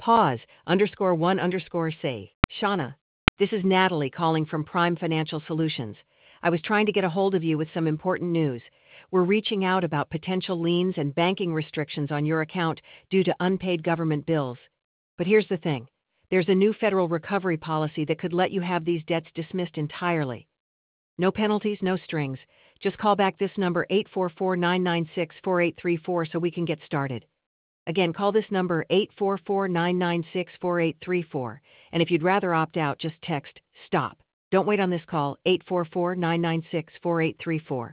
Pause, underscore one underscore say. Shauna, this is Natalie calling from Prime Financial Solutions. I was trying to get a hold of you with some important news. We're reaching out about potential liens and banking restrictions on your account due to unpaid government bills. But here's the thing. There's a new federal recovery policy that could let you have these debts dismissed entirely. No penalties, no strings. Just call back this number 844-996-4834 so we can get started. Again, call this number 844-996-4834. And if you'd rather opt out, just text STOP. Don't wait on this call, 844-996-4834.